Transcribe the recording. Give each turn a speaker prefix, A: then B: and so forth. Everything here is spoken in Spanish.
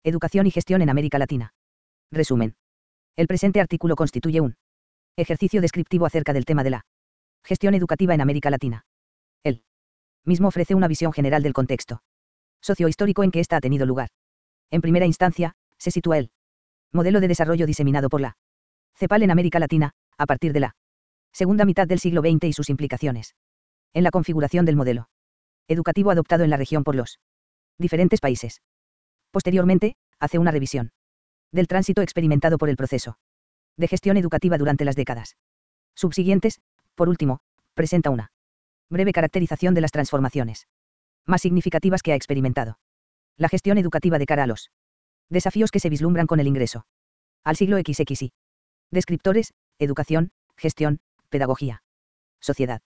A: Educación y gestión en América Latina. Resumen. El presente artículo constituye un ejercicio descriptivo acerca del tema de la gestión educativa en América Latina. El mismo ofrece una visión general del contexto sociohistórico en que ésta ha tenido lugar. En primera instancia, se sitúa el modelo de desarrollo diseminado por la CEPAL en América Latina, a partir de la segunda mitad del siglo XX y sus implicaciones en la configuración del modelo educativo adoptado en la región por los diferentes países. Posteriormente, hace una revisión del tránsito experimentado por el proceso de gestión educativa durante las décadas subsiguientes. Por último, presenta una breve caracterización de las transformaciones más significativas que ha experimentado la gestión educativa de cara a los desafíos que se vislumbran con el ingreso al siglo XXI. Descriptores: educación, gestión, pedagogía, sociedad.